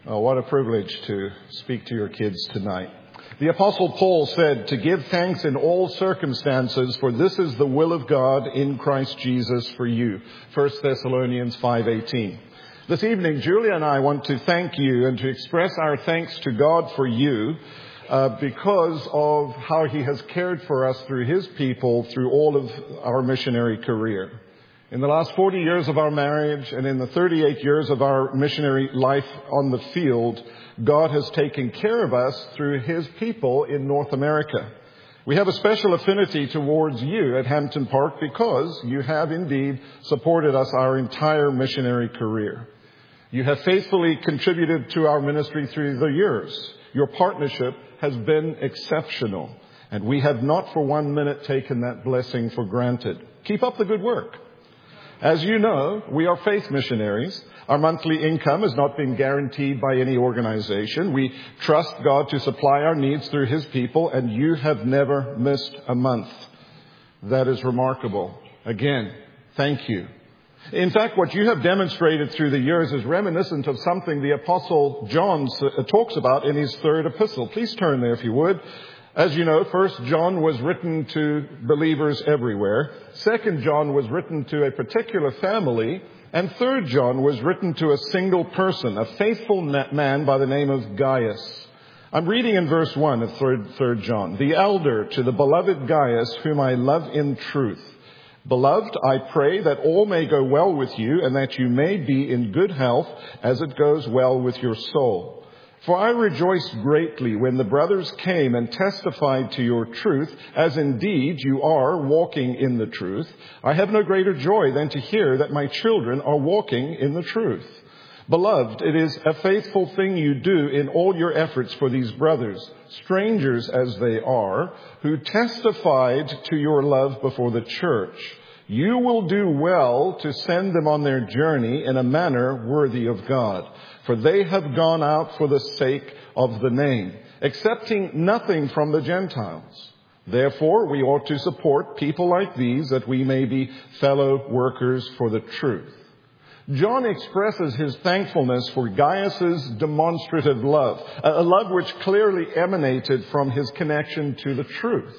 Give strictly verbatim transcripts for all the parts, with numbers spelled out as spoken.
Oh, what a privilege to speak to your kids tonight. The Apostle Paul said to give thanks in all circumstances, for this is the will of God in Christ Jesus for you. First Thessalonians five eighteen. This evening, Julia and I want to thank you and to express our thanks to God for you uh, because of how He has cared for us through His people through all of our missionary career. In the last forty years of our marriage and in the thirty-eight years of our missionary life on the field, God has taken care of us through His people in North America. We have a special affinity towards you at Hampton Park because you have indeed supported us our entire missionary career. You have faithfully contributed to our ministry through the years. Your partnership has been exceptional, and we have not for one minute taken that blessing for granted. Keep up the good work. As you know, we are faith missionaries. Our monthly income has not been guaranteed by any organization. We trust God to supply our needs through His people, and you have never missed a month. That is remarkable. Again, thank you. In fact, what you have demonstrated through the years is reminiscent of something the Apostle John talks about in his third epistle. Please turn there if you would. As you know, First John was written to believers everywhere. Second John was written to a particular family. And Third John was written to a single person, a faithful man by the name of Gaius. I'm reading in verse one of Third, Third John. The elder to the beloved Gaius, whom I love in truth. Beloved, I pray that all may go well with you and that you may be in good health as it goes well with your soul. For I rejoiced greatly when the brothers came and testified to your truth, as indeed you are walking in the truth. I have no greater joy than to hear that my children are walking in the truth. Beloved, it is a faithful thing you do in all your efforts for these brothers, strangers as they are, who testified to your love before the church. You will do well to send them on their journey in a manner worthy of God. For they have gone out for the sake of the name, accepting nothing from the Gentiles. Therefore, we ought to support people like these that we may be fellow workers for the truth. John expresses his thankfulness for Gaius's demonstrative love, a love which clearly emanated from his connection to the truth.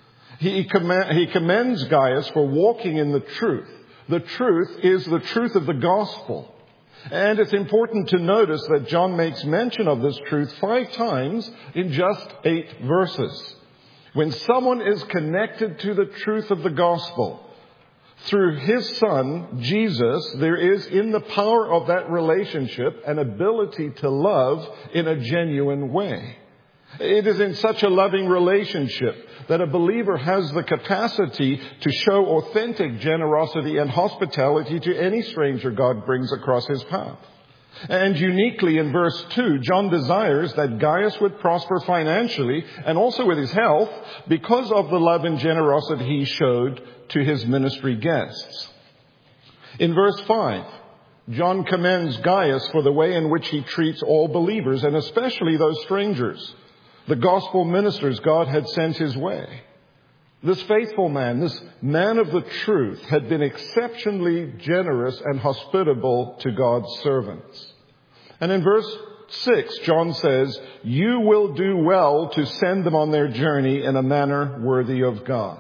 He commends Gaius for walking in the truth. The truth is the truth of the gospel. And it's important to notice that John makes mention of this truth five times in just eight verses. When someone is connected to the truth of the gospel through His Son, Jesus, there is in the power of that relationship an ability to love in a genuine way. It is in such a loving relationship that a believer has the capacity to show authentic generosity and hospitality to any stranger God brings across his path. And uniquely in verse two, John desires that Gaius would prosper financially and also with his health because of the love and generosity he showed to his ministry guests. In verse five, John commends Gaius for the way in which he treats all believers and especially those strangers, the gospel ministers God had sent his way. This faithful man, this man of the truth, had been exceptionally generous and hospitable to God's servants. And in verse six, John says, you will do well to send them on their journey in a manner worthy of God.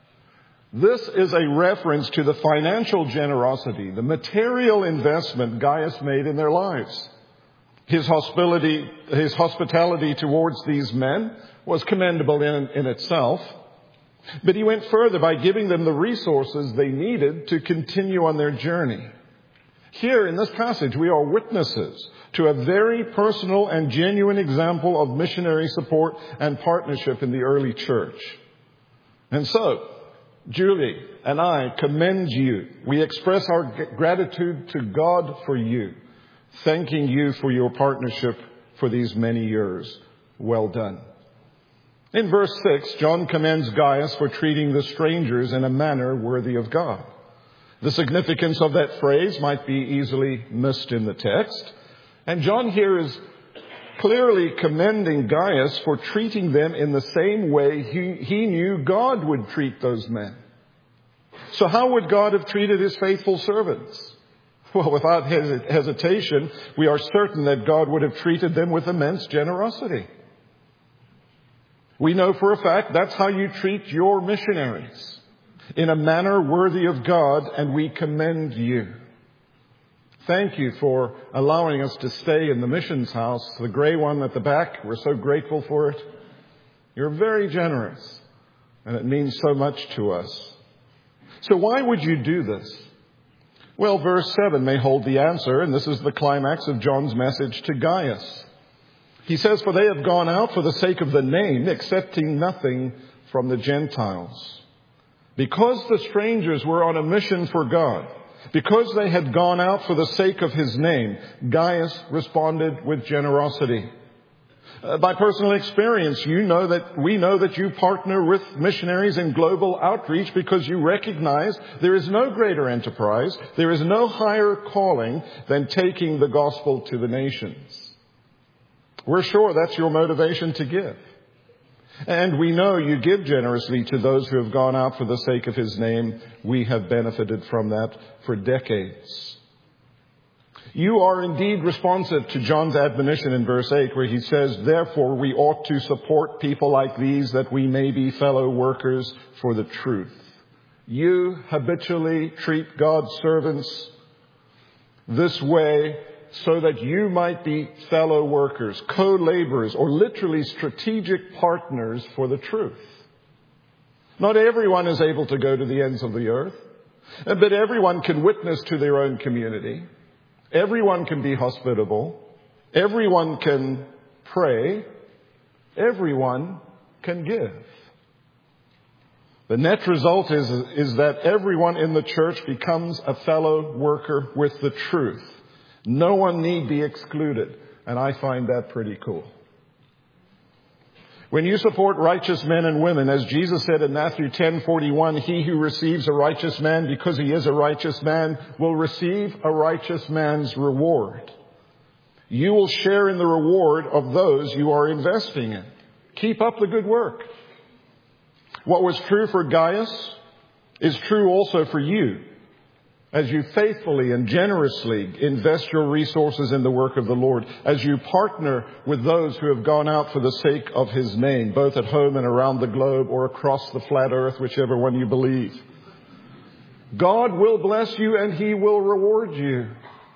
This is a reference to the financial generosity, the material investment Gaius made in their lives. His hospitality, his hospitality towards these men was commendable in, in itself. But he went further by giving them the resources they needed to continue on their journey. Here in this passage, we are witnesses to a very personal and genuine example of missionary support and partnership in the early church. And so, Julie and I commend you. We express our gratitude to God for you, thanking you for your partnership for these many years. Well done. In verse six, John commends Gaius for treating the strangers in a manner worthy of God. The significance of that phrase might be easily missed in the text. And John here is clearly commending Gaius for treating them in the same way he, he knew God would treat those men. So how would God have treated His faithful servants? Well, without hes- hesitation, we are certain that God would have treated them with immense generosity. We know for a fact that's how you treat your missionaries, in a manner worthy of God, and we commend you. Thank you for allowing us to stay in the missions house, the gray one at the back. We're so grateful for it. You're very generous, and it means so much to us. So why would you do this? Well, verse seven may hold the answer, and this is the climax of John's message to Gaius. He says, "For they have gone out for the sake of the name, accepting nothing from the Gentiles." Because the strangers were on a mission for God, because they had gone out for the sake of his name, Gaius responded with generosity. Uh, by personal experience, you know that we know that you partner with missionaries in global outreach because you recognize there is no greater enterprise, there is no higher calling than taking the gospel to the nations. We're sure that's your motivation to give. And we know you give generously to those who have gone out for the sake of his name. We have benefited from that for decades. You are indeed responsive to John's admonition in verse eight, where he says, "Therefore we ought to support people like these, that we may be fellow workers for the truth." You habitually treat God's servants this way so that you might be fellow workers, co-laborers, or literally strategic partners for the truth. Not everyone is able to go to the ends of the earth, but everyone can witness to their own community. Everyone can be hospitable. Everyone can pray. Everyone can give. The net result is, is that everyone in the church becomes a fellow worker with the truth. No one need be excluded. And I find that pretty cool. When you support righteous men and women, as Jesus said in Matthew ten forty-one, "He who receives a righteous man because he is a righteous man will receive a righteous man's reward." You will share in the reward of those you are investing in. Keep up the good work. What was true for Gaius is true also for you, as you faithfully and generously invest your resources in the work of the Lord, as you partner with those who have gone out for the sake of his name, both at home and around the globe or across the flat earth, whichever one you believe. God will bless you and he will reward you.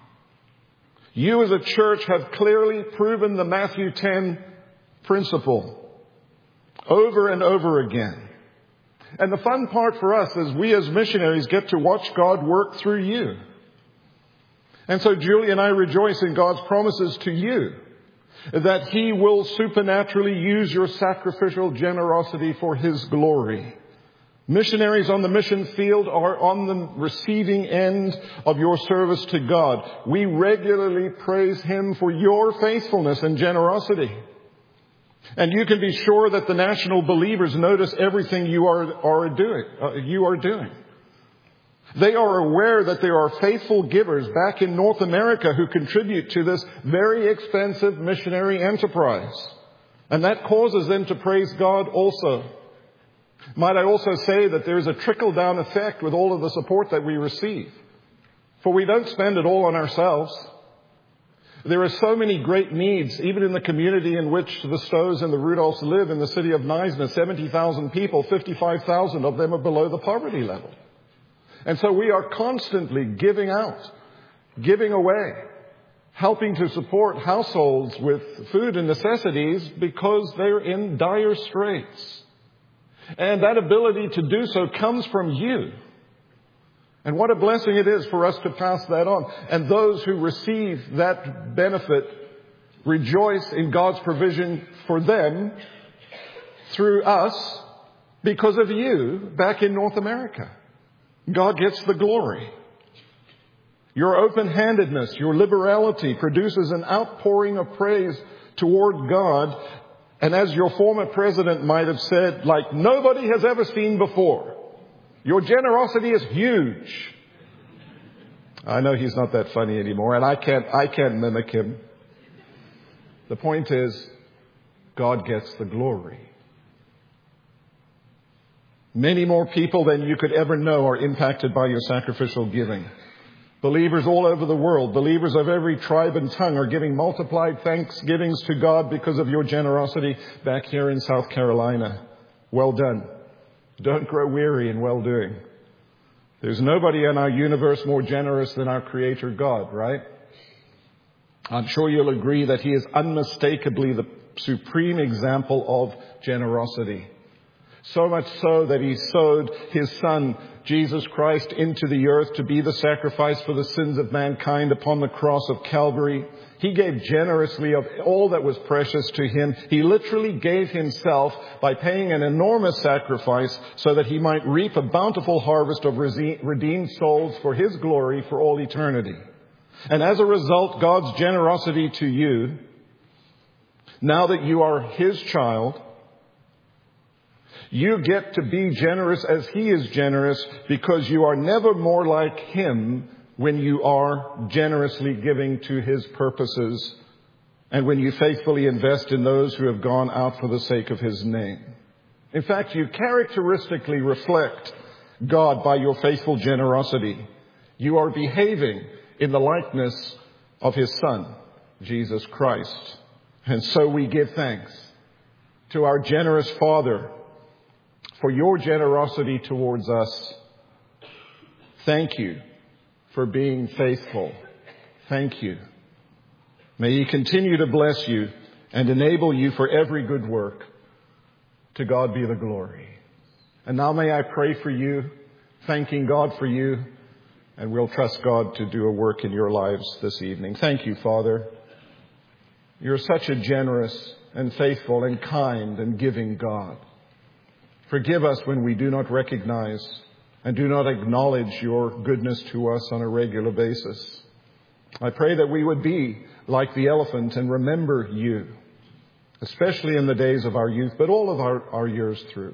You as a church have clearly proven the Matthew ten principle over and over again. And the fun part for us is we as missionaries get to watch God work through you. And so Julie and I rejoice in God's promises to you that he will supernaturally use your sacrificial generosity for his glory. Missionaries on the mission field are on the receiving end of your service to God. We regularly praise him for your faithfulness and generosity. And you can be sure that the national believers notice everything you are, are doing. Uh, you are doing. They are aware that there are faithful givers back in North America who contribute to this very expensive missionary enterprise. And that causes them to praise God also. Might I also say that there is a trickle-down effect with all of the support that we receive. For we don't spend it all on ourselves. There are so many great needs, even in the community in which the Stows and the Rudolphs live in the city of Neisner. seventy thousand people, fifty-five thousand of them are below the poverty level. And so we are constantly giving out, giving away, helping to support households with food and necessities because they're in dire straits. And that ability to do so comes from you. And what a blessing it is for us to pass that on. And those who receive that benefit rejoice in God's provision for them through us because of you back in North America. God gets the glory. Your open-handedness, your liberality produces an outpouring of praise toward God. And as your former president might have said, like nobody has ever seen before. Your generosity is huge. I know he's not that funny anymore, and I can't, I can't mimic him. The point is, God gets the glory. Many more people than you could ever know are impacted by your sacrificial giving. Believers all over the world, believers of every tribe and tongue are giving multiplied thanksgivings to God because of your generosity back here in South Carolina. Well done. Don't grow weary in well-doing. There's nobody in our universe more generous than our Creator God, right? I'm sure you'll agree that He is unmistakably the supreme example of generosity. So much so that He sowed His Son, Jesus Christ, into the earth to be the sacrifice for the sins of mankind upon the cross of Calvary. He gave generously of all that was precious to Him. He literally gave Himself by paying an enormous sacrifice so that He might reap a bountiful harvest of redeemed souls for His glory for all eternity. And as a result, God's generosity to you, now that you are His child, you get to be generous as He is generous, because you are never more like Him when you are generously giving to His purposes and when you faithfully invest in those who have gone out for the sake of His name. In fact, you characteristically reflect God by your faithful generosity. You are behaving in the likeness of His Son, Jesus Christ. And so we give thanks to our generous Father for your generosity towards us. Thank you for being faithful. Thank you. May He continue to bless you and enable you for every good work. To God be the glory. And now may I pray for you, thanking God for you, and we'll trust God to do a work in your lives this evening. Thank you, Father. You're such a generous and faithful and kind and giving God. Forgive us when we do not recognize and do not acknowledge your goodness to us on a regular basis. I pray that we would be like the elephant and remember you, especially in the days of our youth, but all of our, our years through.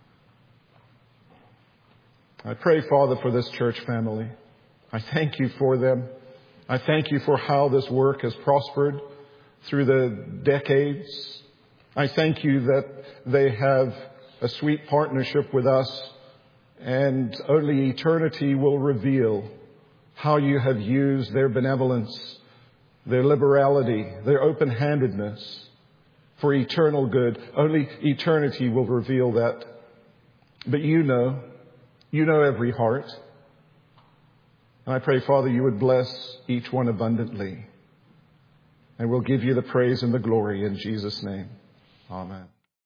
I pray, Father, for this church family. I thank you for them. I thank you for how this work has prospered through the decades. I thank you that they have a sweet partnership with us, and only eternity will reveal how you have used their benevolence, their liberality, their open-handedness for eternal good. Only eternity will reveal that. But you know, you know every heart. And I pray, Father, you would bless each one abundantly. And we'll give you the praise and the glory in Jesus' name. Amen.